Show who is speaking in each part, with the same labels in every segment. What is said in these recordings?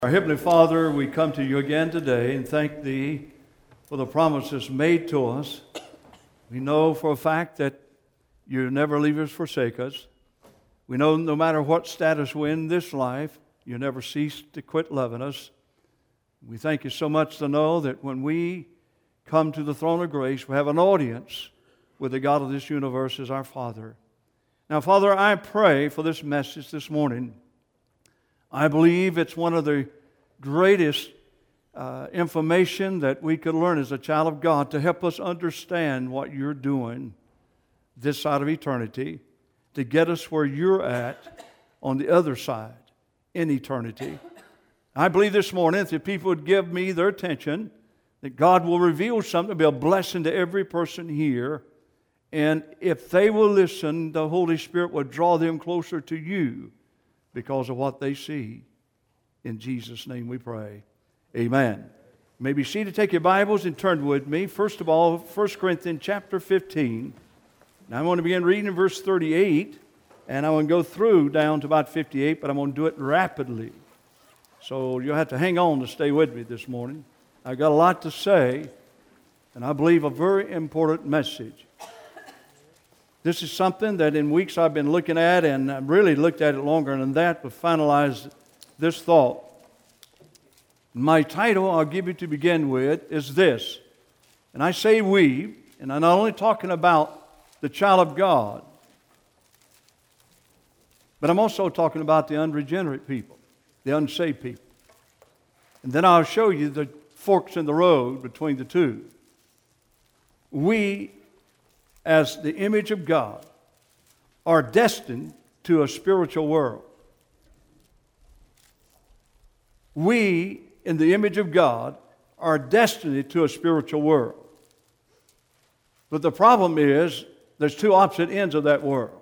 Speaker 1: Our Heavenly Father, we come to you again today and thank Thee for the promises made to us. We know for a fact that You never leave us, forsake us. We know no matter what status we're in this life, You never cease to quit loving us. We thank You so much to know that when we come to the throne of grace, we have an audience with the God of this universe as our Father. Now, Father, I pray for this message this morning. I believe it's one of the greatest information that we could learn as a child of God to help us understand what You're doing this side of eternity, to get us where You're at on the other side in eternity. I believe this morning if the people would give me their attention, that God will reveal something to be a blessing to every person here. And if they will listen, the Holy Spirit will draw them closer to You because of what they see. In Jesus' name we pray. Amen. You may be seated. Take your Bibles and turn with me. First of all, 1 Corinthians chapter 15. Now I'm going to begin reading in verse 38, and I'm going to go through down to about 58, but I'm going to do it rapidly. So you'll have to hang on to stay with me this morning. I've got a lot to say, and I believe a very important message. This is something that in weeks I've been looking at, and I've really looked at it longer than that, but finalized this thought. My title I'll give you to begin with is this, and I say we, and I'm not only talking about the child of God, but I'm also talking about the unregenerate people, the unsaved people. And then I'll show you the forks in the road between the two. We, as the image of God, are destined to a spiritual world. We, in the image of God, are destined to a spiritual world. But the problem is, there's two opposite ends of that world.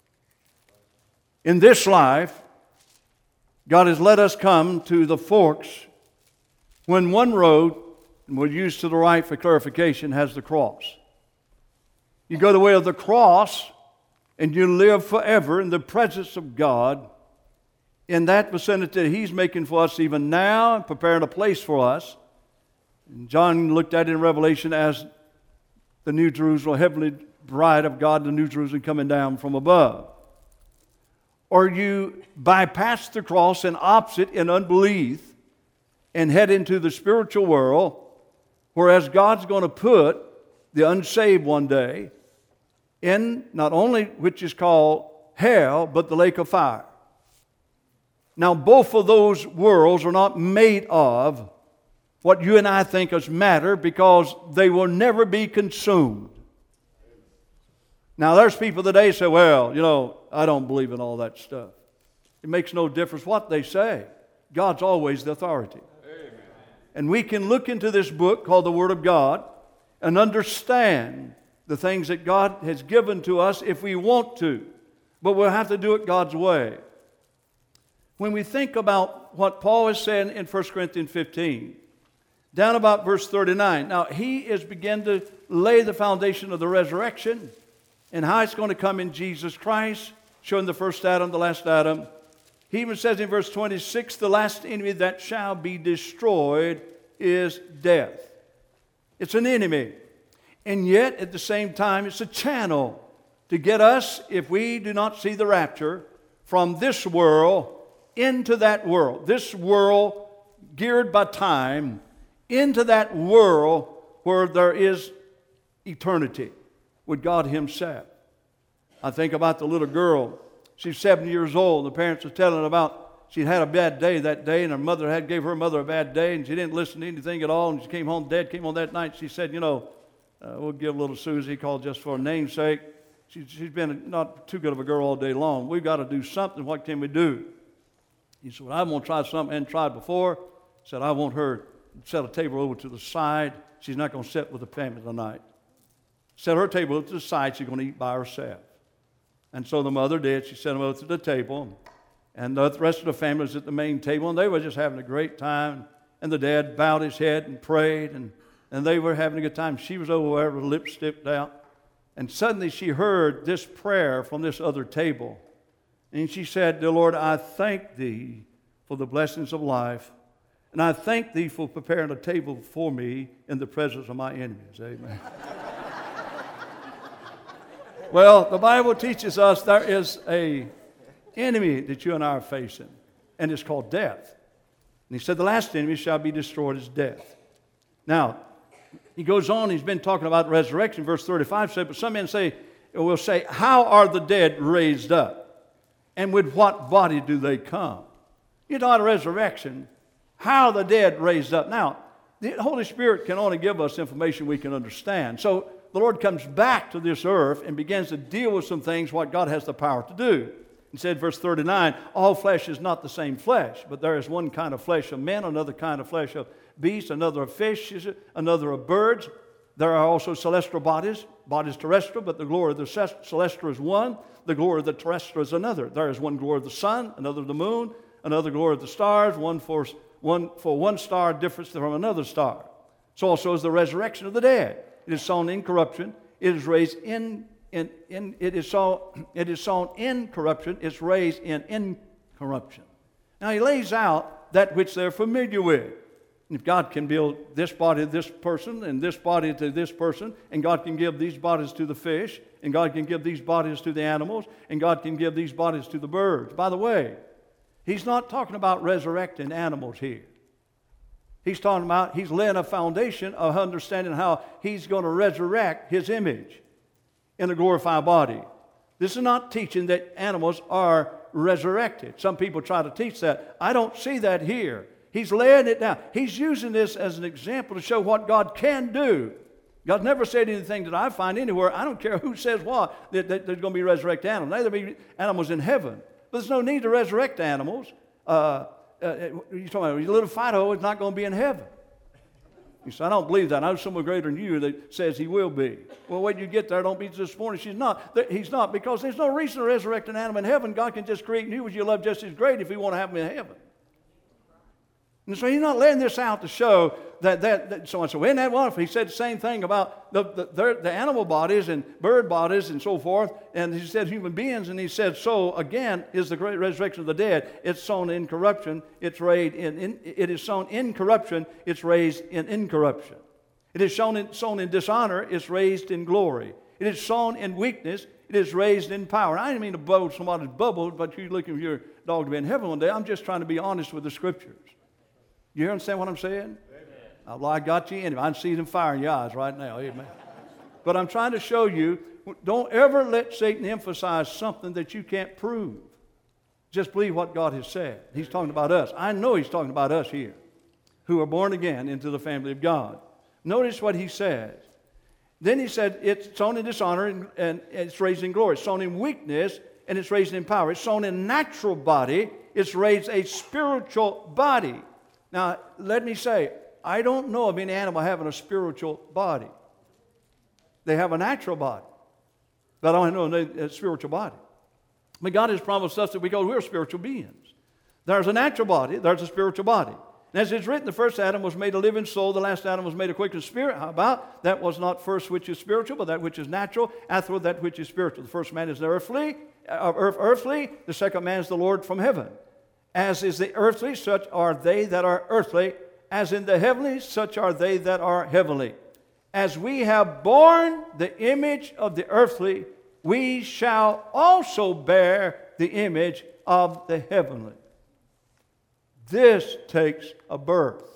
Speaker 1: In this life, God has let us come to the forks when one road, and we'll use to the right for clarification, has the cross. You go the way of the cross, and you live forever in the presence of God in that vicinity that He's making for us even now, and preparing a place for us. And John looked at it in Revelation as the New Jerusalem, heavenly bride of God, the New Jerusalem coming down from above. Or you bypass the cross and opposite in unbelief and head into the spiritual world, whereas God's going to put the unsaved one day in not only which is called hell, but the lake of fire. Now, both of those worlds are not made of what you and I think is matter, because they will never be consumed. Now, there's people today say, well, I don't believe in all that stuff. It makes no difference what they say. God's always the authority. Amen. And we can look into this book called the Word of God and understand the things that God has given to us if we want to. But we'll have to do it God's way. When we think about what Paul is saying in 1 Corinthians 15, down about verse 39, now he is beginning to lay the foundation of the resurrection and how it's going to come in Jesus Christ, showing the first Adam, the last Adam. He even says in verse 26, the last enemy that shall be destroyed is death. It's an enemy. And yet, at the same time, it's a channel to get us, if we do not see the rapture, from this world into that world. This world geared by time into that world where there is eternity with God Himself. I think about the little girl. She's 7 years old. The parents were telling about she had a bad day that day, and her mother gave her mother a bad day, and she didn't listen to anything at all. And she came home. Dad came home that night. She said, we'll give little Susie, called just for a namesake. She's been not too good of a girl all day long. We've got to do something. What can we do? He said, I'm going to try something I hadn't tried before. He said, I want her to set a table over to the side. She's not going to sit with the family tonight. Set her table to the side. She's going to eat by herself. And so the mother did. She set them over to the table. And the rest of the family was at the main table. And they were just having a great time. And the dad bowed his head and prayed. And they were having a good time. She was over there with her lips stiffed out. And suddenly she heard this prayer from this other table. And she said, Dear Lord, I thank Thee for the blessings of life. And I thank thee for preparing a table for me in the presence of my enemies. Amen. Well, the Bible teaches us there is an enemy that you and I are facing, and it's called death. And he said the last enemy shall be destroyed as death. Now, he goes on, he's been talking about resurrection. Verse 35 said, but some men will say, how are the dead raised up? And with what body do they come? You know, at resurrection, how are the dead raised up? Now, the Holy Spirit can only give us information we can understand. So the Lord comes back to this earth and begins to deal with some things what God has the power to do. He said, verse 39, all flesh is not the same flesh, but there is one kind of flesh of men, another kind of flesh of beasts, another of fish, another of birds. There are also celestial bodies terrestrial, but the glory of the celestial is one, the glory of the terrestrial is another. There is one glory of the sun, another of the moon, another glory of the stars, one for one star difference from another star. So also is the resurrection of the dead. It is sown in corruption. It is raised it is sown in corruption. It's raised in incorruption. Now he lays out that which they're familiar with. If God can build this body to this person and this body to this person, and God can give these bodies to the fish, and God can give these bodies to the animals, and God can give these bodies to the birds. By the way, he's not talking about resurrecting animals here. He's talking about, he's laying a foundation of understanding how he's going to resurrect his image in a glorified body. This is not teaching that animals are resurrected. Some people try to teach that. I don't see that here. He's laying it down. He's using this as an example to show what God can do. God never said anything that I find anywhere. I don't care who says what, that there's going to be resurrected animals. There'll be animals in heaven. But there's no need to resurrect animals. You're talking about your little Fido is not going to be in heaven. You say, I don't believe that. I know someone greater than you that says he will be. Well, when you get there, don't be disappointed. He's not, because there's no reason to resurrect an animal in heaven. God can just create new ones you love just as great if you want to have them in heaven. And so he's not laying this out to show that so and so. Isn't that wonderful? He said the same thing about the animal bodies and bird bodies and so forth. And he said human beings. And he said, so again is the great resurrection of the dead. It's sown in corruption. It's raised it is sown in corruption. It's raised in incorruption. It is sown in dishonor. It's raised in glory. It is sown in weakness. It is raised in power. I didn't mean to blow somebody's bubble, but you're looking for your dog to be in heaven one day. I'm just trying to be honest with the Scriptures. You understand what I'm saying? Amen. Well, I got you in. I see them fire in your eyes right now. Amen. But I'm trying to show you, don't ever let Satan emphasize something that you can't prove. Just believe what God has said. He's talking about us. I know he's talking about us here, who are born again into the family of God. Notice what he says. Then he said, it's sown in dishonor and it's raised in glory. It's sown in weakness and it's raised in power. It's sown in natural body. It's raised a spiritual body. Now, let me say, I don't know of any animal having a spiritual body. They have a natural body, but I don't know a spiritual body. But God has promised us that because we're spiritual beings. There's a natural body, there's a spiritual body. And as it's written, the first Adam was made a living soul, the last Adam was made a quickened spirit. How about? That was not first which is spiritual, but that which is natural, afterward that which is spiritual. The first man is earthly, the second man is the Lord from heaven. As is the earthly, such are they that are earthly. As in the heavenly, such are they that are heavenly. As we have borne the image of the earthly, we shall also bear the image of the heavenly. This takes a birth,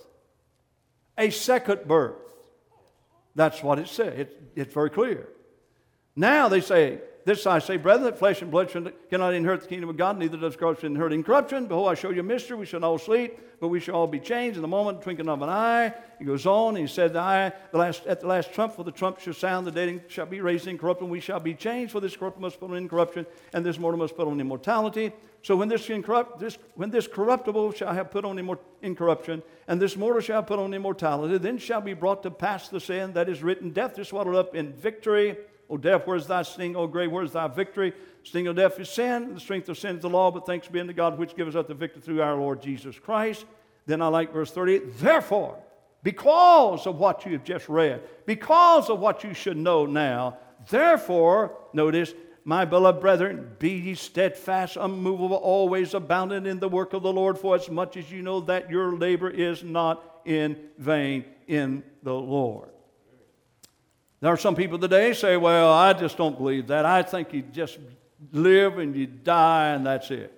Speaker 1: a second birth. That's what it says. It's very clear. Now they say, this I say, brethren, that flesh and blood cannot inherit the kingdom of God, neither does corruption inherit incorruption. Behold, I show you a mystery. We shall all sleep, but we shall all be changed in the moment, twinkling of an eye. He goes on, and he said, at the last trump, for the trump shall sound, the dead shall be raised incorruptible, we shall be changed, for this corruptible must put on incorruption, and this mortal must put on immortality. So when this corruptible shall have put on incorruption, and this mortal shall put on immortality, then shall be brought to pass the saying that is written, death is swallowed up in victory. O death, where's thy sting? O grave, where's thy victory? Sting of death is sin. The strength of sin is the law. But thanks be unto God, which giveth us the victory through our Lord Jesus Christ. Then I like verse 38. Therefore, because of what you have just read, because of what you should know now, therefore, notice, My beloved brethren, be ye steadfast, unmovable, always abounding in the work of the Lord, for as much as you know that your labor is not in vain in the Lord. There are some people today say, well, I just don't believe that. I think you just live and you die and that's it.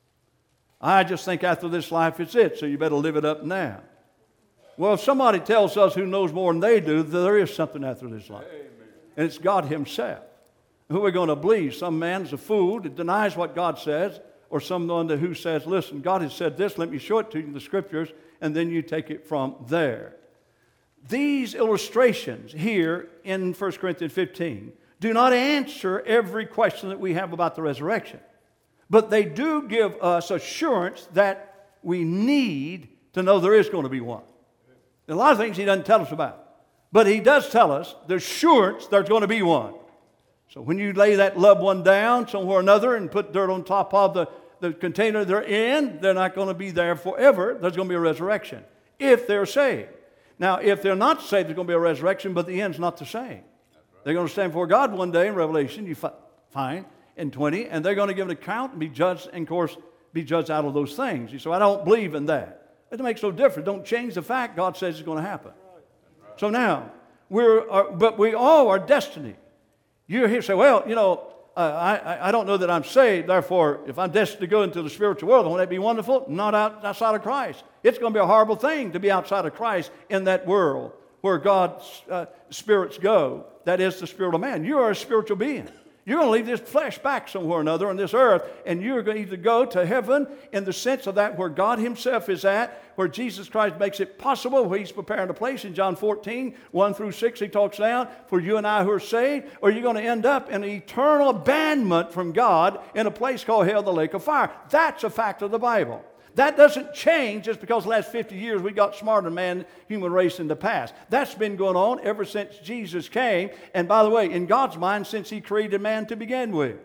Speaker 1: I just think after this life it's it, so you better live it up now. Well, if somebody tells us who knows more than they do, that there is something after this life. Amen. And it's God himself. Who are we going to believe? Some man's a fool that denies what God says, or someone who says, listen, God has said this, let me show it to you in the Scriptures, and then you take it from there. These illustrations here in 1 Corinthians 15 do not answer every question that we have about the resurrection, but they do give us assurance that we need to know there is going to be one. A lot of things he doesn't tell us about, but he does tell us the assurance there's going to be one. So when you lay that loved one down somewhere or another and put dirt on top of the container they're in, they're not going to be there forever. There's going to be a resurrection if they're saved. Now, if they're not saved, there's going to be a resurrection, but the end's not the same. They're going to stand before God one day in Revelation, you find, in 20, and they're going to give an account and be judged, and of course, be judged out of those things. You say, I don't believe in that. It makes no difference. Don't change the fact God says it's going to happen. So now, but we all are destined. You hear say, well, you know, I don't know that I'm saved, therefore, if I'm destined to go into the spiritual world, won't that be wonderful? Not outside of Christ. It's going to be a horrible thing to be outside of Christ in that world where God's spirits go. That is the spirit of man. You are a spiritual being. You're going to leave this flesh back somewhere or another on this earth, and you're going to either go to heaven in the sense of that where God himself is at, where Jesus Christ makes it possible, where he's preparing a place. In John 14, 1 through 6, he talks down for you and I who are saved, or you're going to end up in an eternal abandonment from God in a place called hell, the lake of fire. That's a fact of the Bible. That doesn't change just because the last 50 years we got smarter than human race in the past. That's been going on ever since Jesus came. And by the way, in God's mind, since he created man to begin with.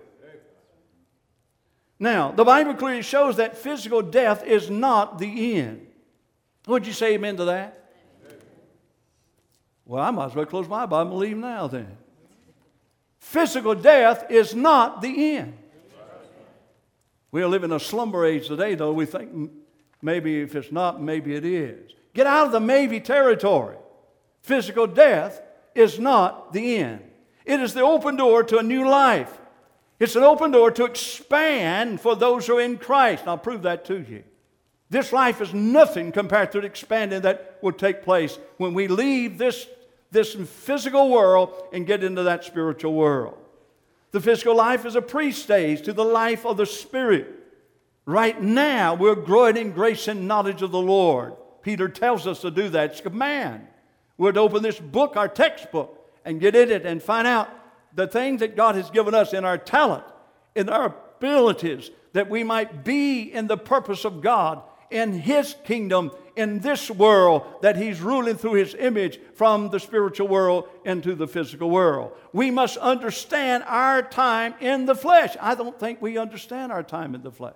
Speaker 1: Now, the Bible clearly shows that physical death is not the end. Would you say amen to that? Well, I might as well close my Bible and leave now then. Physical death is not the end. We live in a slumber age today, though. We think maybe if it's not, maybe it is. Get out of the maybe territory. Physical death is not the end. It is the open door to a new life. It's an open door to expand for those who are in Christ. And I'll prove that to you. This life is nothing compared to the expanding that will take place when we leave this physical world and get into that spiritual world. The physical life is a pre-stage to the life of the Spirit. Right now, we're growing in grace and knowledge of the Lord. Peter tells us to do that. It's a command. We're to open this book, our textbook, and get in it and find out the things that God has given us in our talent, in our abilities, that we might be in the purpose of God, in His kingdom, in this world that He's ruling through His image from the spiritual world into the physical world. We must understand our time in the flesh. I don't think we understand our time in the flesh.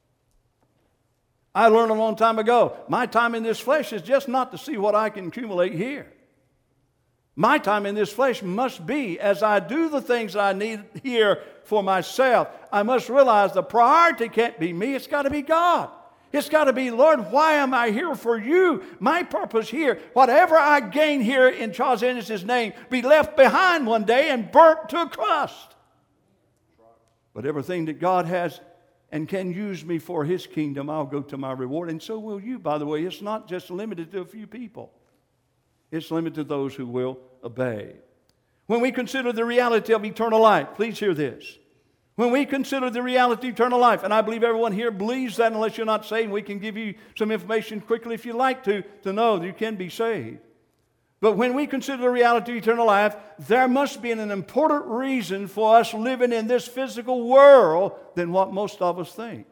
Speaker 1: I learned a long time ago, my time in this flesh is just not to see what I can accumulate here. My time in this flesh must be, as I do the things I need here for myself, I must realize the priority can't be me, it's got to be God. It's got to be, Lord, why am I here for you? My purpose here, whatever I gain here in Charles Ennis' name, be left behind one day and burnt to a crust. But everything that God has and can use me for His kingdom, I'll go to my reward. And so will you, by the way. It's not just limited to a few people. It's limited to those who will obey. When we consider the reality of eternal life, please hear this. When we consider the reality of eternal life, and I believe everyone here believes that unless you're not saved, we can give you some information quickly if you like to know that you can be saved. But when we consider the reality of eternal life, there must be an important reason for us living in this physical world than what most of us think.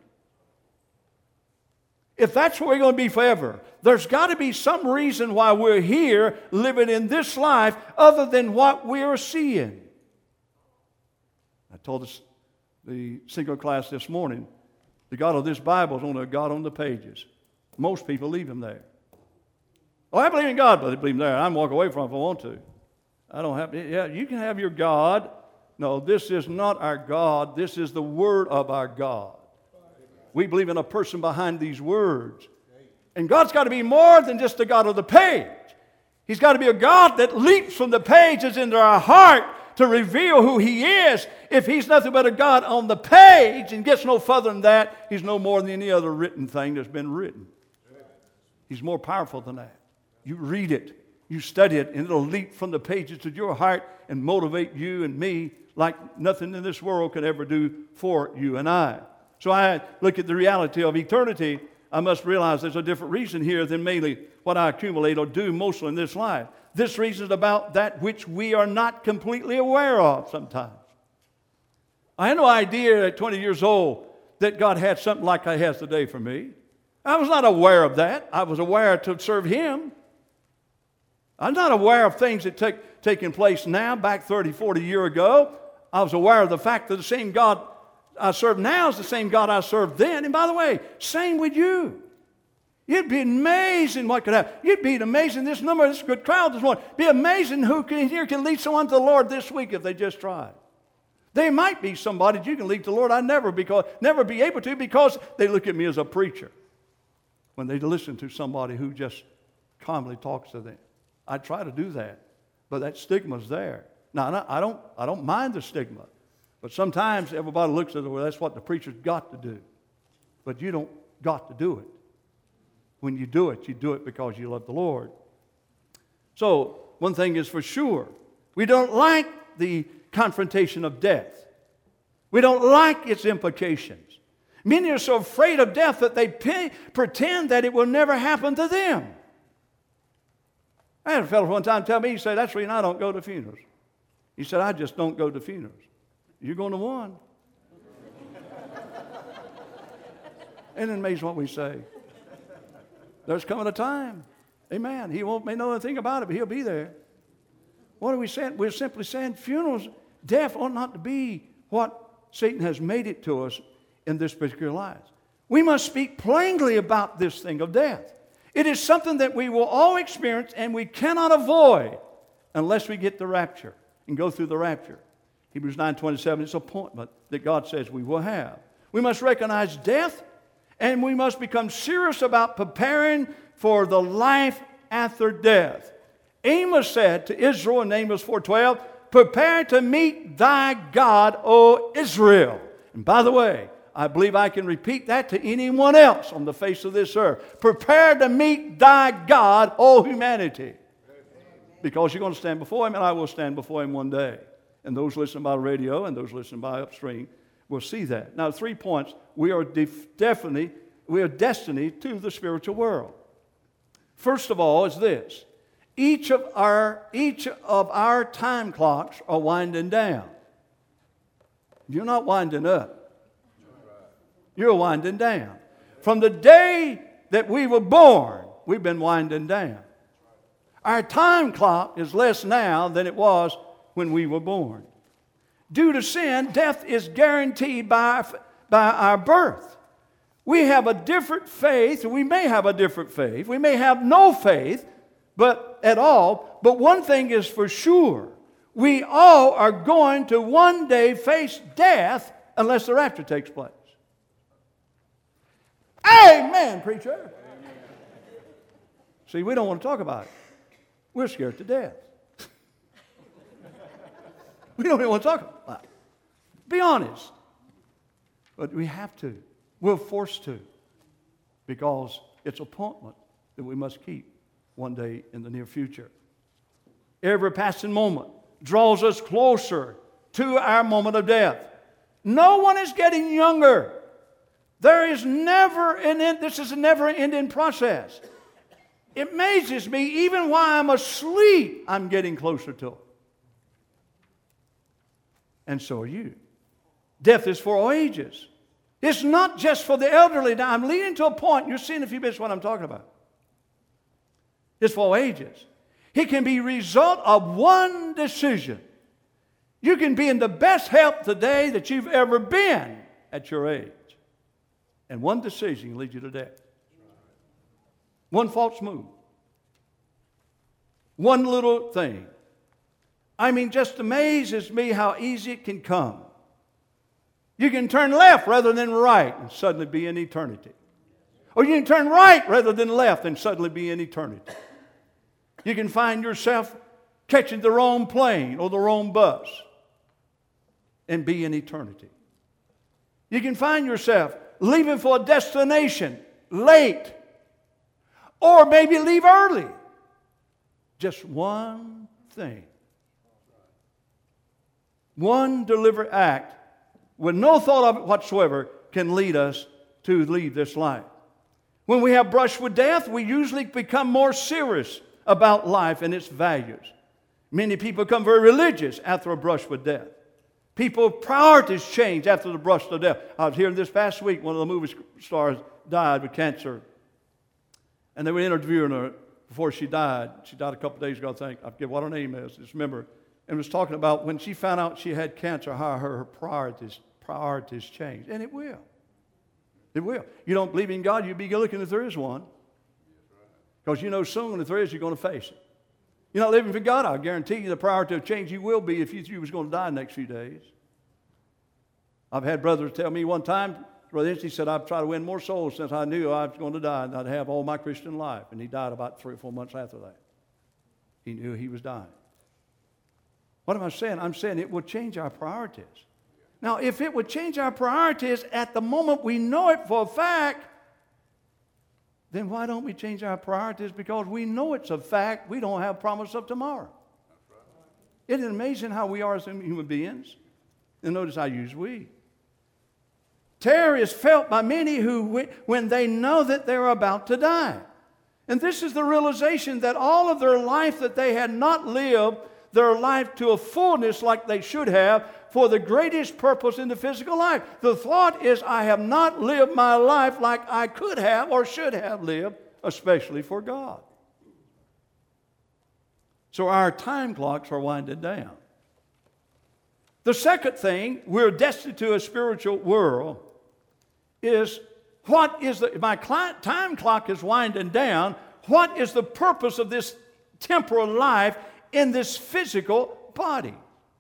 Speaker 1: If that's where we're going to be forever, there's got to be some reason why we're here living in this life other than what we're seeing. I told the single class this morning, the God of this Bible is only a God on the pages. Most people leave Him there. Oh, I believe in God, but they believe Him there. I can walk away from it if I want to. I don't have. Yeah, you can have your God, No, this is not our God. This is the Word of our God. We believe in a person behind these words. And God's got to be more than just the God of the page. He's got to be a God that leaps from the pages into our heart to reveal who He is. If He's nothing but a God on the page and gets no further than that, He's no more than any other written thing that's been written. He's more powerful than that. You read it, you study it, and it'll leap from the pages to your heart and motivate you and me like nothing in this world could ever do for you and I. So I look at the reality of eternity. I must realize there's a different reason here than mainly what I accumulate or do mostly in this life. This reason is about that which we are not completely aware of sometimes. I had no idea at 20 years old that God had something like He has today for me. I was not aware of that. I was aware to serve Him. I'm not aware of things that taking place now, back 30, 40 years ago. I was aware of the fact that the same God I serve now is the same God I served then. And by the way, same with you. You'd be amazing what could happen. You'd be amazing. This good crowd this morning. Be amazing who can lead someone to the Lord this week if they just tried. There might be somebody that you can lead to the Lord. I never be able to because they look at me as a preacher when they listen to somebody who just calmly talks to them. I try to do that, but that stigma's there. Now, I don't mind the stigma, but sometimes everybody looks at it, well, that's what the preacher's got to do. But you don't got to do it. When you do it because you love the Lord. So, one thing is for sure, we don't like the confrontation of death. We don't like its implications. Many are so afraid of death that they pretend that it will never happen to them. I had a fellow one time tell me, he said, that's the reason I don't go to funerals. He said, I just don't go to funerals. You're going to one. Isn't it amazing what we say? There's coming a time. Amen. He won't know anything about it, but He'll be there. What are we saying? We're simply saying funerals, death ought not to be what Satan has made it to us in this particular life. We must speak plainly about this thing of death. It is something that we will all experience and we cannot avoid unless we get the rapture and go through the rapture. Hebrews 9:27, it's an appointment that God says we will have. We must recognize death, and we must become serious about preparing for the life after death. Amos said to Israel in Amos 4:12, prepare to meet thy God, O Israel. And by the way, I believe I can repeat that to anyone else on the face of this earth. Prepare to meet thy God, O humanity. Because you're going to stand before Him, and I will stand before Him one day. And those listening by radio and those listening by upstream will see that. Now, 3 points. We are destined to the spiritual world. First of all is this. Each of our time clocks are winding down. You're not winding up. You're winding down. From the day that we were born, we've been winding down. Our time clock is less now than it was when we were born. Due to sin, death is guaranteed by our birth. We have a different faith, we may have a different faith, we may have no faith at all, but one thing is for sure, we all are going to one day face death unless the rapture takes place. Amen, preacher. Amen. See, we don't want to talk about it. We're scared to death. We don't even want to talk about it. Be honest. But we have to. We're forced to. Because it's an appointment that we must keep one day in the near future. Every passing moment draws us closer to our moment of death. No one is getting younger. There is never an end. This is a never-ending process. It amazes me, even while I'm asleep, I'm getting closer to it. And so are you. Death is for all ages. It's not just for the elderly. Now, I'm leading to a point. You'll see in a few minutes what I'm talking about. It's for all ages. It can be a result of one decision. You can be in the best health today that you've ever been at your age. And one decision can lead you to death. One false move. One little thing. I mean, just amazes me how easy it can come. You can turn left rather than right and suddenly be in eternity. Or you can turn right rather than left and suddenly be in eternity. You can find yourself catching the wrong plane or the wrong bus and be in eternity. You can find yourself leaving for a destination late or maybe leave early. Just one thing. One deliberate act with no thought of it whatsoever can lead us to leave this life. When we have brushed with death, we usually become more serious about life and its values. Many people become very religious after a brush with death. People's priorities change after the brush with death. I was hearing this past week, one of the movie stars died with cancer. And they were interviewing her before she died. She died a couple days ago, I think. I forget what her name is. Just remember. And was talking about when she found out she had cancer, how her priorities changed. And it will. It will. You don't believe in God, you'll be looking if there is one. Because you know soon if there is, you're going to face it. You're not living for God, I guarantee you the priority of change you will be if you was going to die in the next few days. I've had brothers tell me one time, Brother Ince, he said, I've tried to win more souls since I knew I was going to die and I'd have all my Christian life. And he died about 3 or 4 months after that. He knew he was dying. What am I saying? I'm saying it will change our priorities. Now, if it would change our priorities at the moment we know it for a fact, then why don't we change our priorities? Because we know it's a fact. We don't have promise of tomorrow. Isn't it amazing how we are as human beings? And notice I use we. Terror is felt by many who, when they know that they're about to die. And this is the realization that all of their life that they had not lived their life to a fullness like they should have for the greatest purpose in the physical life. The thought is, I have not lived my life like I could have or should have lived, especially for God. So our time clocks are winding down. The second thing, we're destined to a spiritual world, is my time clock is winding down. What is the purpose of this temporal life in this physical body?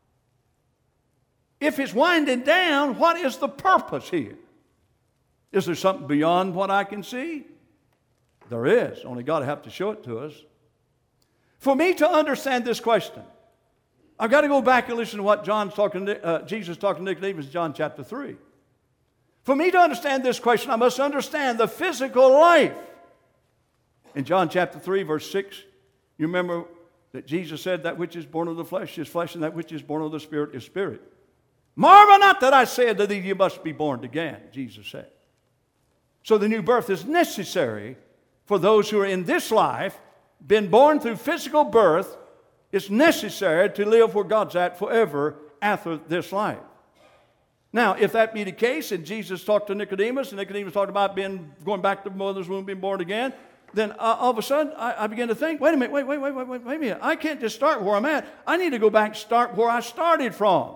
Speaker 1: If it's winding down, what is the purpose here? Is there something beyond what I can see? There is. Only God will have to show it to us. For me to understand this question, I've got to go back and listen to what Jesus talking to Nicodemus in John chapter 3. For me to understand this question, I must understand the physical life. In John chapter 3, verse 6, you remember that Jesus said, that which is born of the flesh is flesh, and that which is born of the Spirit is spirit. Marvel not that I said to thee, you must be born again, Jesus said. So the new birth is necessary for those who are in this life, been born through physical birth. It's necessary to live where God's at forever after this life. Now, if that be the case, and Jesus talked to Nicodemus, and Nicodemus talked about going back to the mother's womb, being born again, then all of a sudden, I began to think, wait a minute, wait a minute. I can't just start where I'm at. I need to go back and start where I started from.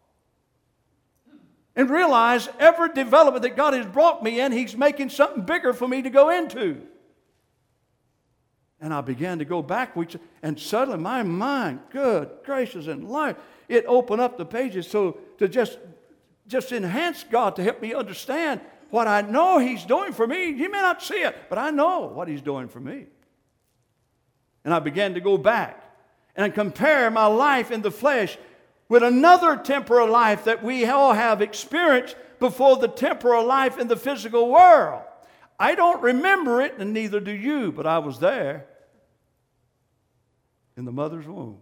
Speaker 1: And realize every development that God has brought me in, He's making something bigger for me to go into. And I began to go backwards, and suddenly my mind, good gracious and life, it opened up the pages so to just enhance God to help me understand what I know He's doing for me. You may not see it, but I know what He's doing for me. And I began to go back and compare my life in the flesh with another temporal life that we all have experienced before the temporal life in the physical world. I don't remember it, and neither do you, but I was there in the mother's womb.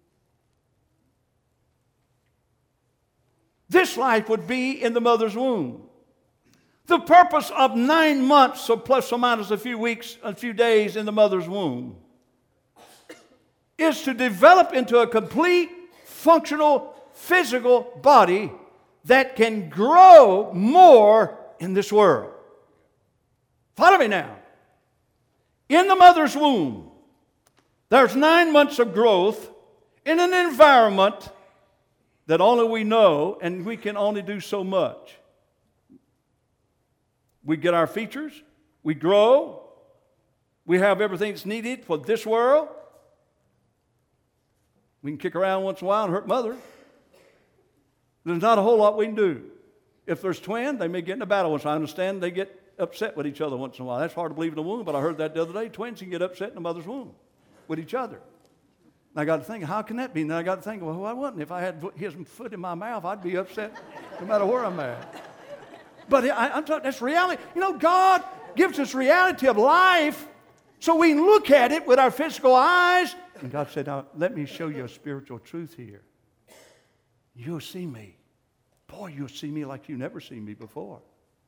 Speaker 1: This life would be in the mother's womb. The purpose of 9 months, or plus or minus a few weeks, a few days in the mother's womb, is to develop into a complete, functional, physical body that can grow more in this world. Follow me now. In the mother's womb, there's 9 months of growth in an environment that only we know, and we can only do so much. We get our features, we grow, we have everything that's needed for this world. We can kick around once in a while and hurt mother. There's not a whole lot we can do. If there's twins, they may get in a battle once. I understand they get upset with each other once in a while. That's hard to believe in a womb, but I heard that the other day. Twins can get upset in a mother's womb with each other. And I got to think, how can that be? And then I got to think, well, I wouldn't. If I had his foot in my mouth, I'd be upset no matter where I'm at. But I'm talking, that's reality. You know, God gives us reality of life so we can look at it with our physical eyes. And God said, now, let me show you a spiritual truth here. You'll see me. Boy, you'll see me like you've never seen me before.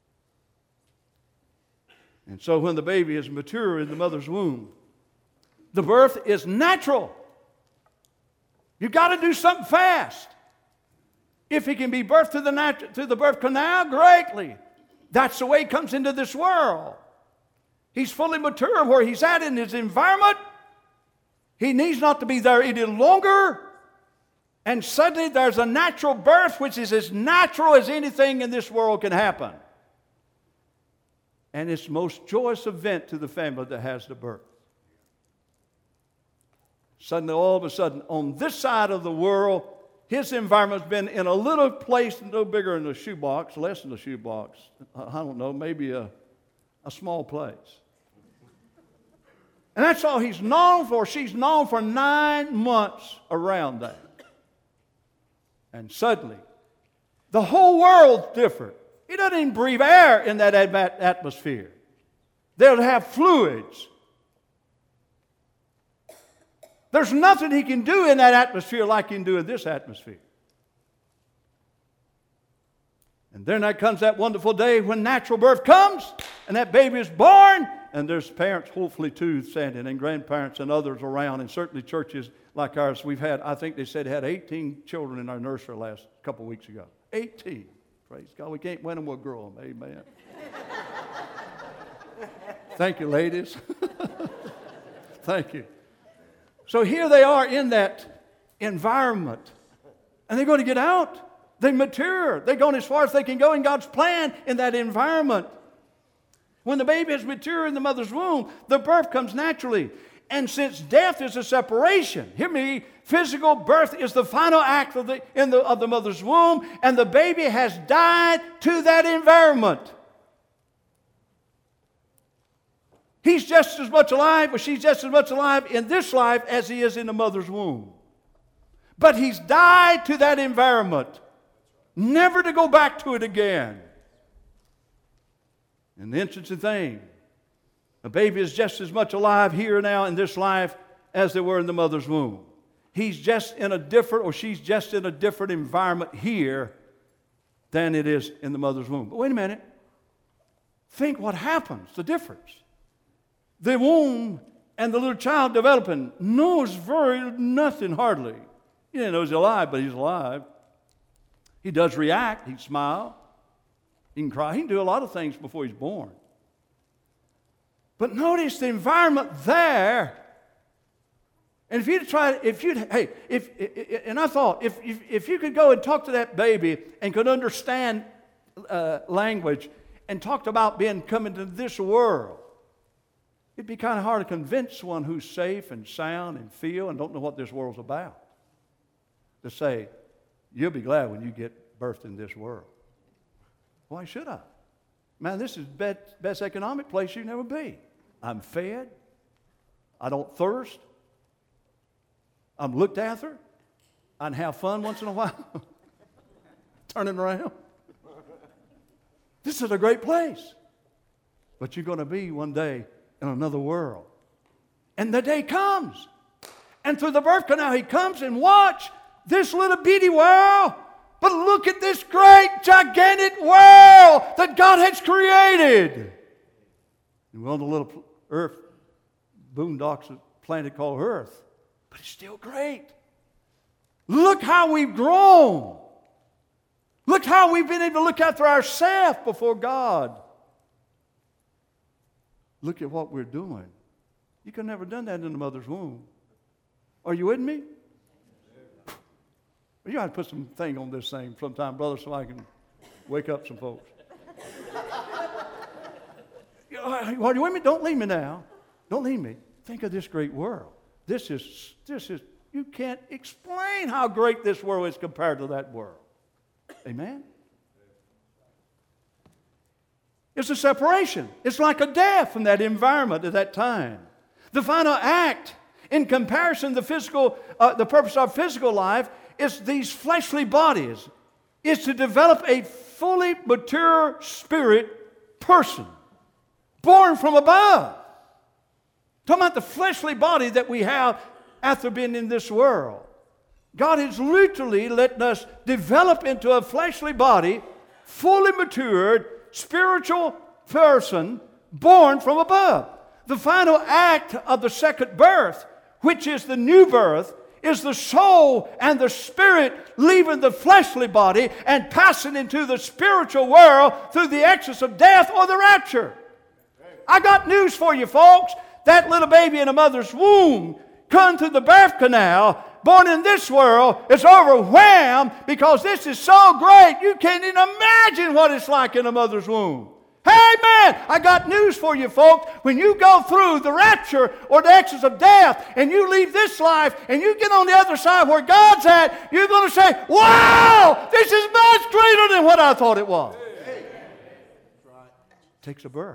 Speaker 1: And so when the baby is mature in the mother's womb, the birth is natural. You've got to do something fast. If he can be birthed through the birth canal, greatly. That's the way he comes into this world. He's fully mature where he's at in his environment. He needs not to be there any longer. And suddenly there's a natural birth which is as natural as anything in this world can happen. And it's the most joyous event to the family that has the birth. Suddenly, all of a sudden, on this side of the world, his environment's been in a little place no bigger than a shoebox, less than a shoebox. I don't know, maybe a small place. And that's all he's known for. She's known for 9 months around that. And suddenly, the whole world's different. He doesn't even breathe air in that atmosphere. They'll have fluids. There's nothing he can do in that atmosphere like he can do in this atmosphere. And then there comes that wonderful day when natural birth comes and that baby is born, and there's parents, hopefully too, standing, and grandparents and others around, and certainly churches like ours. We've had, I think they said, had 18 children in our nursery last couple of weeks ago. 18. Praise God. We can't win them, we'll grow them. Amen. Thank you, ladies. Thank you. So here they are in that environment. And they're going to get out. They mature. They're going as far as they can go in God's plan in that environment. When the baby is mature in the mother's womb, the birth comes naturally. And since death is a separation, hear me, physical birth is the final act of the mother's womb, and the baby has died to that environment. He's just as much alive, or she's just as much alive in this life as he is in the mother's womb. But he's died to that environment, never to go back to it again. And the interesting thing, the baby is just as much alive here now in this life as they were in the mother's womb. He's just in a different, or she's just in a different environment here than it is in the mother's womb. But wait a minute. Think what happens, the difference. The womb and the little child developing knows nothing hardly. He didn't know he's alive, but he's alive. He does react. He smile. He can cry. He can do a lot of things before he's born. But notice the environment there. And if you'd try, and I thought, if you could go and talk to that baby and could understand language and talked about coming to this world, it'd be kind of hard to convince one who's safe and sound and feel and don't know what this world's about to say, you'll be glad when you get birthed in this world. Why should I? Man, this is the best economic place you can ever be. I'm fed. I don't thirst. I'm looked after. I can have fun once in a while. Turning around. This is a great place. But you're going to be one day in another world. And the day comes. And through the birth canal, he comes and watch this little bitty world. But look at this great, gigantic world that God has created. And we're on the little earth, boondocks, a planet called Earth. But it's still great. Look how we've grown. Look how we've been able to look after ourselves before God. Look at what we're doing. You could have never done that in the mother's womb. Are you with me? You ought to put some thing on this thing sometime, brother, so I can wake up some folks. Are you with me? Don't leave me now. Don't leave me. Think of this great world. This is You can't explain how great this world is compared to that world. Amen? It's a separation. It's like a death from that environment at that time. The final act, in comparison to the purpose of physical life, is these fleshly bodies, is to develop a fully mature spirit person, born from above. Talking about the fleshly body that we have after being in this world. God is literally letting us develop into a fleshly body, fully matured, spiritual person, born from above. The final act of the second birth, which is the new birth, is the soul and the spirit leaving the fleshly body and passing into the spiritual world through the exodus of death or the rapture. I got news for you, folks. That little baby in a mother's womb, come through the birth canal, born in this world, is overwhelmed because this is so great you can't even imagine what it's like in a mother's womb. Hey man, I got news for you folks. When you go through the rapture or the exodus of death and you leave this life and you get on the other side where God's at, you're going to say, wow, this is much greater than what I thought it was. It takes a birth.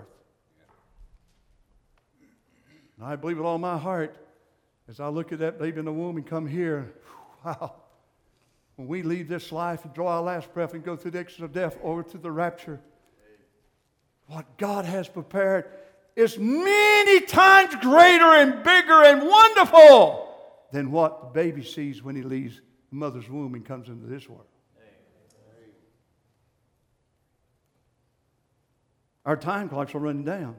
Speaker 1: And I believe with all my heart, as I look at that baby in the womb and come here, wow, when we leave this life and draw our last breath and go through the exodus of death over to the rapture, what God has prepared is many times greater and bigger and wonderful than what the baby sees when he leaves the mother's womb and comes into this world. Our time clocks are running down.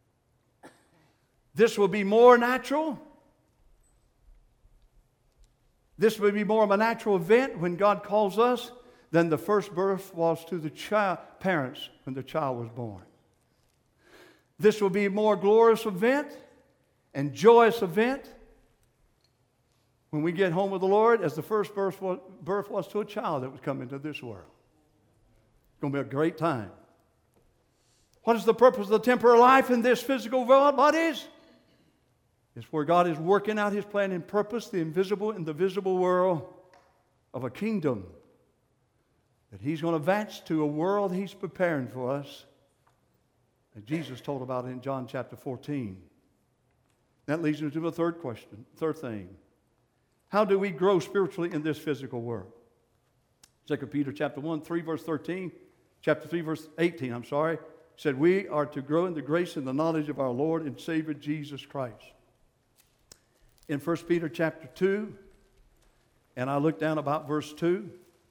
Speaker 1: This will be more natural. This will be more of a natural event when God calls us than the first birth was to the parents when the child was born. This will be a more glorious event and joyous event when we get home with the Lord as the first birth was to a child that was coming into this world. It's going to be a great time. What is the purpose of the temporal life in this physical bodies? It's where God is working out His plan and purpose, the invisible and the visible world of a kingdom that He's going to advance to a world He's preparing for us. And Jesus told about it in John chapter 14. That leads me to the third question, third thing. How do we grow spiritually in this physical world? 2 Peter chapter 1, 3 verse 13, chapter 3 verse 18, said we are to grow in the grace and the knowledge of our Lord and Savior Jesus Christ. In 1 Peter chapter 2, and I look down about verse 2,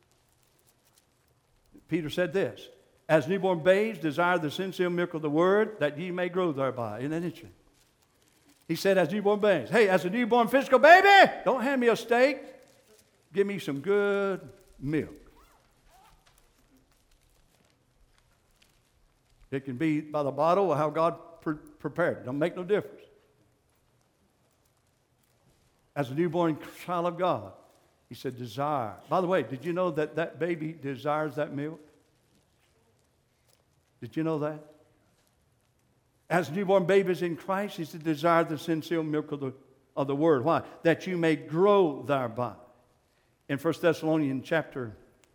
Speaker 1: Peter said this, as newborn babes desire the sincere milk of the word, that ye may grow thereby. Isn't that interesting? He said, as newborn babes. Hey, as a newborn physical baby, don't hand me a steak. Give me some good milk. It can be by the bottle or how God prepared it. Don't make no difference. As a newborn child of God, he said, desire. By the way, did you know that that baby desires that milk? Did you know that? As newborn babies in Christ, he said, desire the sincere milk of the word. Why? That you may grow thereby. In 1 Thessalonians chapter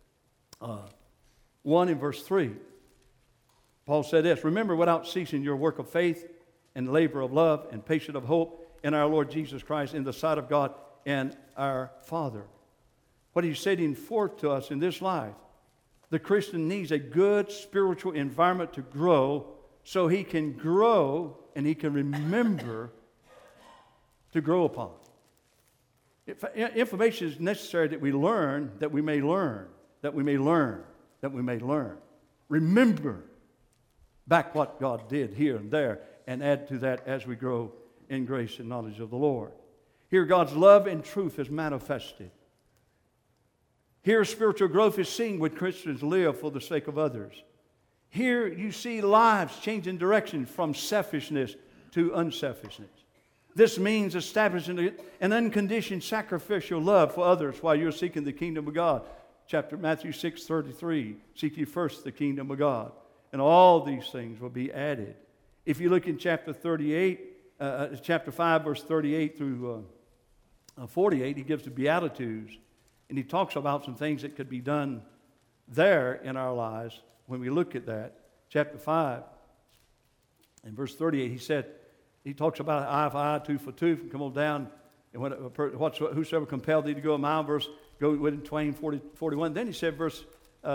Speaker 1: 1 and verse 3, Paul said this, remember without ceasing your work of faith and labor of love and patience of hope in our Lord Jesus Christ in the sight of God and our Father. What he's setting forth to us in this life, the Christian needs a good spiritual environment to grow so he can grow and he can remember to grow upon. Information is necessary that we learn, that we may learn, that we may learn, that we may learn. Remember back what God did here and there and add to that as we grow in grace and knowledge of the Lord. Here God's love and truth is manifested. Here spiritual growth is seen when Christians live for the sake of others. Here you see lives changing direction from selfishness to unselfishness. This means establishing an unconditioned sacrificial love for others while you're seeking the kingdom of God. Matthew 6:33, seek ye first the kingdom of God, and all these things will be added. If you look in chapter 5, verse 38 through 48, he gives the Beatitudes, and he talks about some things that could be done there in our lives when we look at that. Chapter 5, in verse 38, he talks about eye for eye, tooth for tooth, and come on down, and whosoever compelled thee to go a mile, go with him twain, 41. Then he said, verse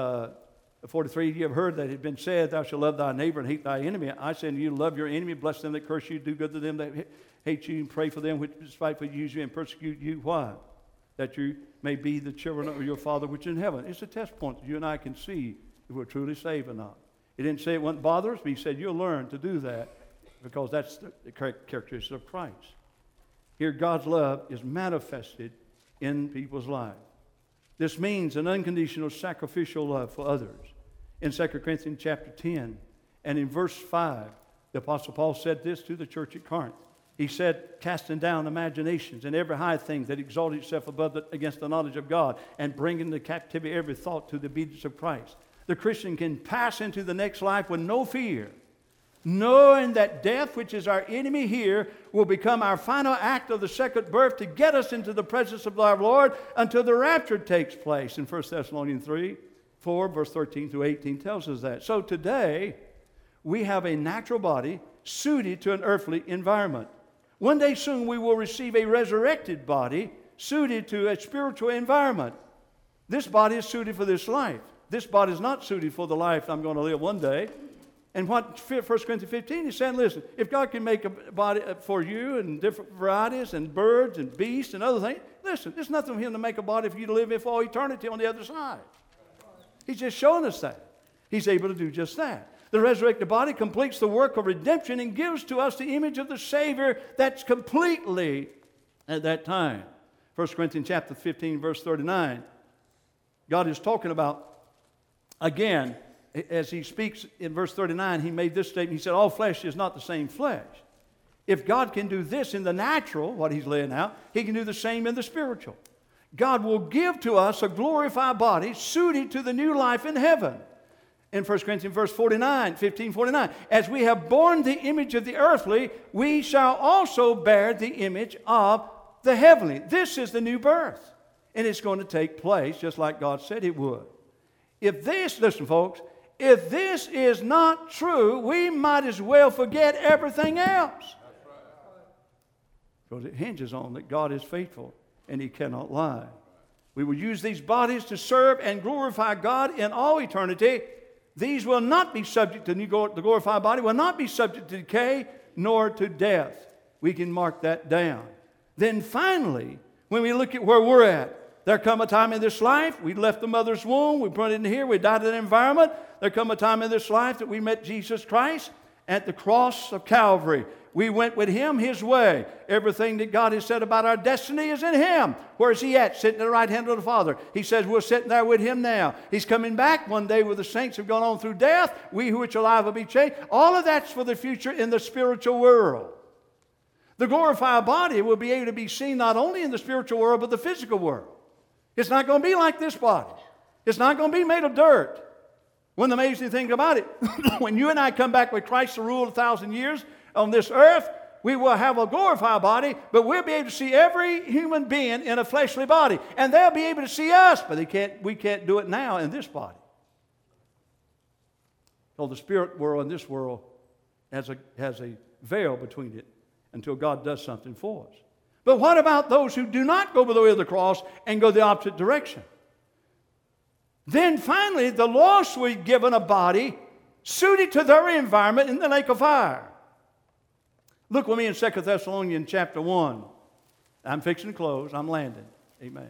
Speaker 1: 43, you have heard that it had been said, thou shalt love thy neighbor and hate thy enemy. I say unto you, love your enemy, bless them that curse you, do good to them that hate you, and pray for them which despitefully use you and persecute you. Why? That you may be the children of your Father which is in heaven. It's a test point that you and I can see if we're truly saved or not. He didn't say it wouldn't bother us, but he said you'll learn to do that because that's the characteristic of Christ. Here, God's love is manifested in people's lives. This means an unconditional sacrificial love for others. In 2 Corinthians chapter 10 and in verse 5, the Apostle Paul said this to the church at Corinth. He said, casting down imaginations and every high thing that exalted itself against the knowledge of God, and bringing into captivity every thought to the obedience of Christ. The Christian can pass into the next life with no fear, knowing that death, which is our enemy here, will become our final act of the second birth to get us into the presence of our Lord until the rapture takes place. In 1 Thessalonians 4, verse 13 through 18 tells us that. So today, we have a natural body suited to an earthly environment. One day soon we will receive a resurrected body suited to a spiritual environment. This body is suited for this life. This body is not suited for the life I'm going to live one day. And what 1 Corinthians 15 is saying, listen, if God can make a body for you and different varieties and birds and beasts and other things, listen, there's nothing for him to make a body for you to live in for all eternity on the other side. He's just showing us that. He's able to do just that. The resurrected body completes the work of redemption and gives to us the image of the Savior that's completely at that time. 1 Corinthians chapter 15, verse 39. God is talking about, again, as he speaks in verse 39, he made this statement. He said, all flesh is not the same flesh. If God can do this in the natural, what he's laying out, he can do the same in the spiritual. God will give to us a glorified body suited to the new life in heaven. In 1 Corinthians verse 15:49, as we have borne the image of the earthly, we shall also bear the image of the heavenly. This is the new birth. And it's going to take place just like God said it would. Listen folks, if this is not true, we might as well forget everything else. Because it hinges on that God is faithful and he cannot lie. We will use these bodies to serve and glorify God in all eternity. These will not be subject to the glorified body, will not be subject to decay nor to death. We can mark that down. Then finally, when we look at where we're at, there come a time in this life, we left the mother's womb, we brought it in here, we died in the environment. There come a time in this life that we met Jesus Christ at the cross of Calvary. We went with him his way. Everything that God has said about our destiny is in him. Where is he at? Sitting at the right hand of the Father. He says we're sitting there with him now. He's coming back one day where the saints have gone on through death. We who are alive will be changed. All of that's for the future in the spiritual world. The glorified body will be able to be seen not only in the spiritual world but the physical world. It's not going to be like this body. It's not going to be made of dirt. One of the amazing things about it, when you and I come back with Christ to rule 1,000 years on this earth, we will have a glorified body, but we'll be able to see every human being in a fleshly body. And they'll be able to see us, but we can't do it now in this body. So the spirit world and this world has a veil between it until God does something for us. But what about those who do not go by the way of the cross and go the opposite direction? Then finally, the lost will be given a body suited to their environment in the lake of fire. Look with me in 2 Thessalonians chapter 1. I'm fixing to close. I'm landing. Amen.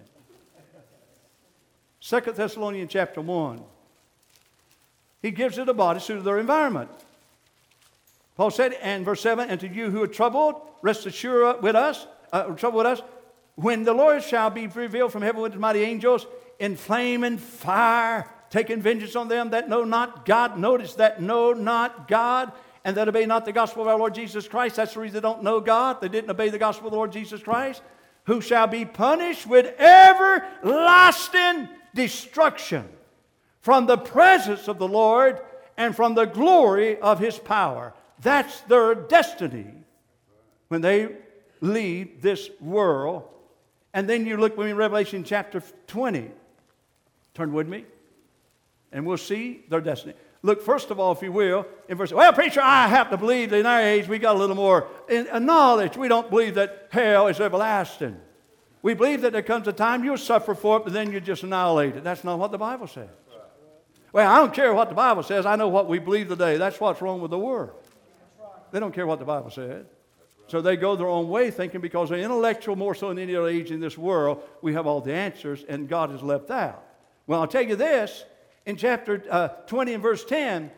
Speaker 1: 2 Thessalonians chapter 1. He gives it a body suited to their environment. Paul said, and verse 7, and to you who are troubled, rest assured with us, when the Lord shall be revealed from heaven with his mighty angels in flame and fire, taking vengeance on them that know not God. Notice that know not God, and that obey not the gospel of our Lord Jesus Christ. That's the reason they don't know God. They didn't obey the gospel of the Lord Jesus Christ. Who shall be punished with everlasting destruction from the presence of the Lord and from the glory of his power. That's their destiny when they leave this world And then you look with me in Revelation chapter 20. Turn with me, and we'll see their destiny. Look, first of all, if you will, in verse, well, preacher, I have to believe that in our age we got a little more knowledge. We don't believe that hell is everlasting. We believe that there comes a time you'll suffer for it, but then you're just annihilated. That's not what the Bible says. Well, I don't care what the Bible says. I know what we believe today. That's what's wrong with the world. They don't care what the Bible says. So they go their own way thinking because they're intellectual more so than any other age in this world, we have all the answers and God is left out. Well, I'll tell you this. In chapter 20 and verse 10,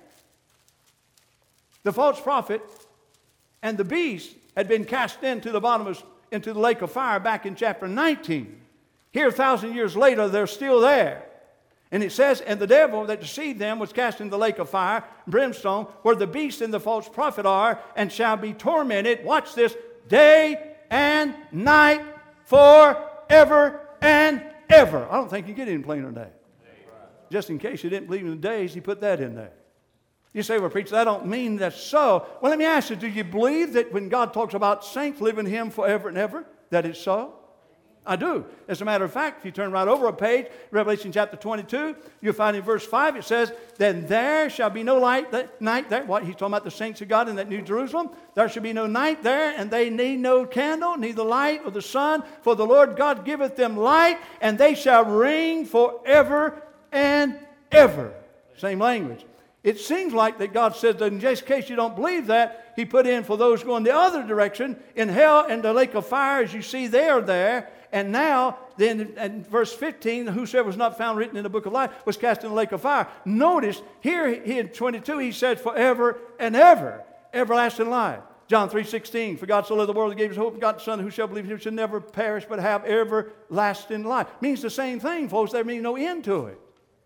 Speaker 1: the false prophet and the beast had been cast into the lake of fire back in chapter 19. Here, 1,000 years later, they're still there. And it says, and the devil that deceived them was cast into the lake of fire, brimstone, where the beast and the false prophet are, and shall be tormented, watch this, day and night forever and ever. I don't think you get any plainer than that. Just in case you didn't believe in the days, he put that in there. You say, well, preacher, that don't mean that's so. Well, let me ask you, do you believe that when God talks about saints living in Him forever and ever, that it's so? I do. As a matter of fact, if you turn right over a page, Revelation chapter 22, you'll find in verse 5, it says, then there shall be no night there. What? He's talking about the saints of God in that New Jerusalem. There shall be no night there, and they need no candle, neither light of the sun, for the Lord God giveth them light, and they shall reign forever and ever. Same language. It seems like that God says that in just case you don't believe that, He put in for those going the other direction, in hell and the lake of fire, as you see they are there. And now, then in verse 15, whosoever was not found written in the book of life was cast in the lake of fire. Notice, here in 22, he said forever and ever, everlasting life. John 3:16, for God so loved the world, He gave His hope, God the Son, who shall believe in Him shall never perish, but have everlasting life. Means the same thing, folks. There means no end to it.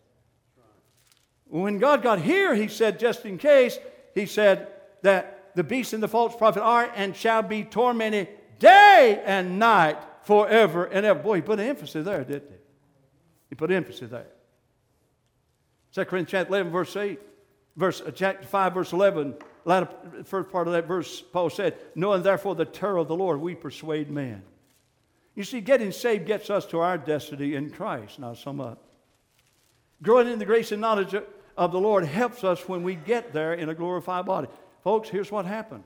Speaker 1: When God got here, He said, just in case, He said that the beast and the false prophet are and shall be tormented day and night forever and ever. Boy, He put an emphasis there, didn't He? He put emphasis there. 2 Corinthians chapter 11, verse 8. Chapter 5, verse 11. First part of that verse, Paul said, knowing therefore the terror of the Lord, we persuade men. You see, getting saved gets us to our destiny in Christ. Now, sum up. Growing in the grace and knowledge of the Lord helps us when we get there in a glorified body. Folks, here's what happened.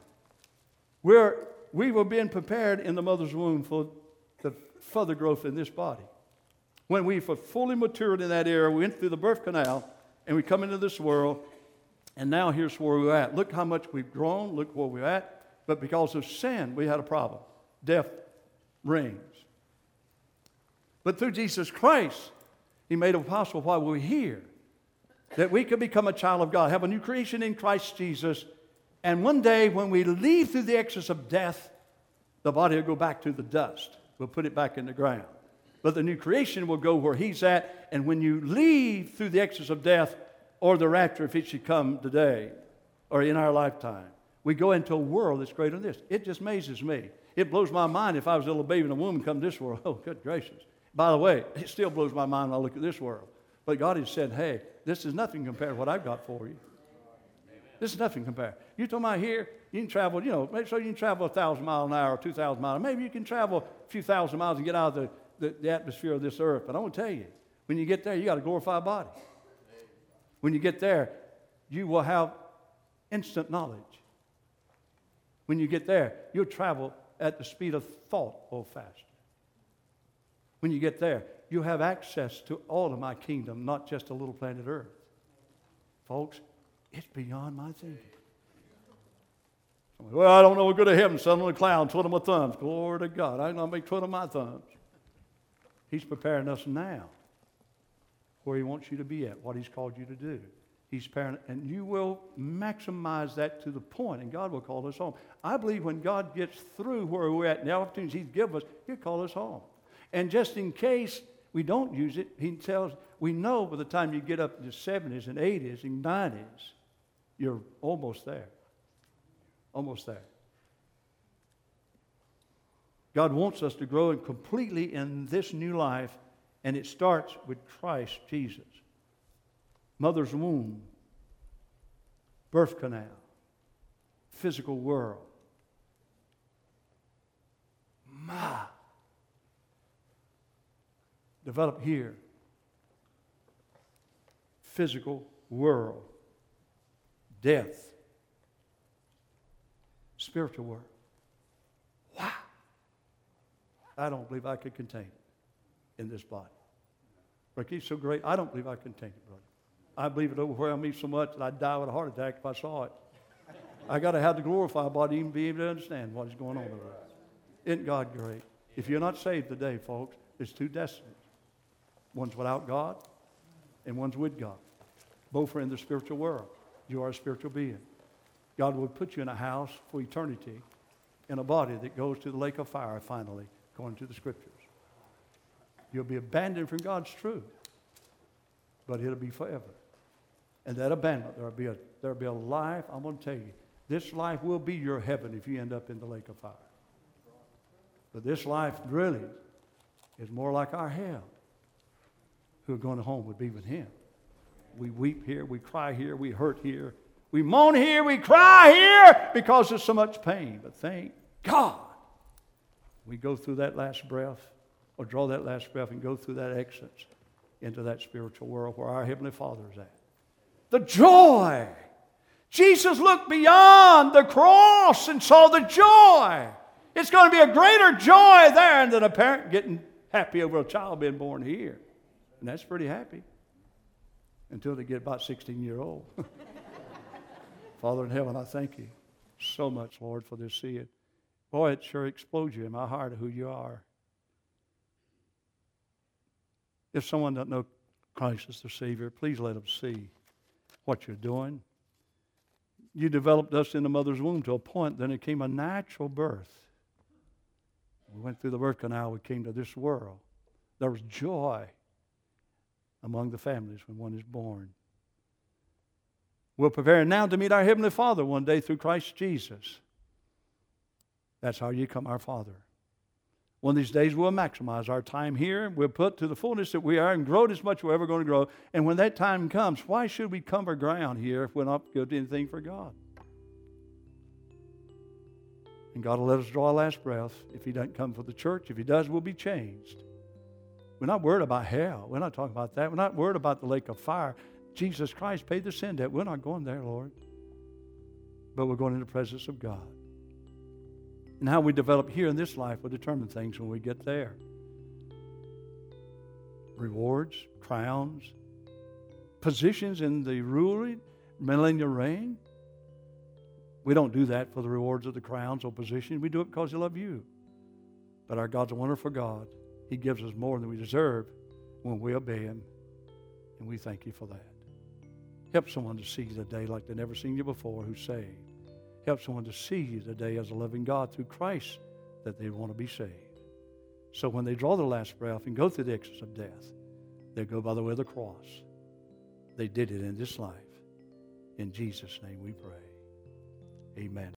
Speaker 1: We were being prepared in the mother's womb for the further growth in this body. When we were fully matured in that era, we went through the birth canal, and we come into this world, and now here's where we're at. Look how much we've grown. Look where we're at. But because of sin, we had a problem. Death reigns. But through Jesus Christ, He made it possible while we were here that we could become a child of God, have a new creation in Christ Jesus, and one day when we leave through the exodus of death, the body will go back to the dust. We'll put it back in the ground. But the new creation will go where He's at, and when you leave through the exodus of death, or the rapture if it should come today, or in our lifetime, we go into a world that's greater than this. It just amazes me. It blows my mind if I was a little baby in a womb and come to this world. Oh, good gracious. By the way, it still blows my mind when I look at this world. But God has said, hey, this is nothing compared to what I've got for you. This is nothing compared. You talking about here, you can travel, make sure you can travel 1,000 miles an hour or 2,000 miles. Maybe you can travel a few thousand miles and get out of the atmosphere of this earth. But I want to tell you, when you get there, you got a glorified body. When you get there, you will have instant knowledge. When you get there, you'll travel at the speed of thought or faster. When you get there, you'll have access to all of my kingdom, not just a little planet Earth. Folks, it's beyond my thinking. Well, I don't know. We'll go to heaven, son on a cloud, twiddle my thumbs. Glory to God. I ain't going to make twiddle my thumbs. He's preparing us now where He wants you to be at, what He's called you to do. He's preparing, and you will maximize that to the point, and God will call us home. I believe when God gets through where we're at and the opportunities He's given us, He'll call us home. And just in case we don't use it, He tells, we know by the time you get up to the 70s and 80s and 90s, you're almost there. Almost there. God wants us to grow completely in this new life, and it starts with Christ Jesus. Mother's womb, birth canal, physical world. My. develop here. Physical world. Death. Spiritual world. Wow. I don't believe I could contain it in this body. Rick, he's so great, I don't believe I could contain it, brother. I believe it overwhelmed me so much that I'd die with a heart attack if I saw it. I got to have the glorified body to even be able to understand what is going on over there. Isn't God great? If you're not saved today, folks, there's two destinies. One's without God and one's with God. Both are in the spiritual world. You are a spiritual being. God will put you in a house for eternity in a body that goes to the lake of fire finally, according to the Scriptures. You'll be abandoned from God's truth, but it'll be forever. And that abandonment, there'll be a life, I'm going to tell you, this life will be your heaven if you end up in the lake of fire. But this life really is more like our hell. Who are going home would be with Him. We weep here, we cry here, we hurt here. We moan here, we cry here because there's so much pain. But thank God we go through that last breath or draw that last breath and go through that exit into that spiritual world where our Heavenly Father is at. The joy. Jesus looked beyond the cross and saw the joy. It's going to be a greater joy there than a parent getting happy over a child being born here. And that's pretty happy until they get about 16 years old. Father in heaven, I thank you so much, Lord, for this seeing. Boy, it sure explodes you in my heart of who you are. If someone doesn't know Christ as their Savior, please let them see what you're doing. You developed us in the mother's womb to a point, then it came a natural birth. We went through the birth canal, we came to this world. There was joy among the families when one is born. We're preparing now to meet our Heavenly Father one day through Christ Jesus. That's how you become our Father. One of these days we'll maximize our time here. We'll put to the fullness that we are and grow as much as we're ever going to grow. And when that time comes, why should we cover ground here if we're not good to anything for God? And God will let us draw our last breath if He doesn't come for the church. If He does, we'll be changed. We're not worried about hell. We're not talking about that. We're not worried about the lake of fire. Jesus Christ paid the sin debt. We're not going there, Lord. But we're going in the presence of God. And how we develop here in this life will determine things when we get there. Rewards, crowns, positions in the ruling, millennial reign. We don't do that for the rewards of the crowns or positions. We do it because He loves you. But our God's a wonderful God. He gives us more than we deserve when we obey Him. And we thank You for that. Help someone to see You today like they've never seen You before who's saved. Help someone to see You today as a loving God through Christ that they want to be saved. So when they draw their last breath and go through the exit of death, they go by the way of the cross. They did it in this life. In Jesus' name we pray. Amen.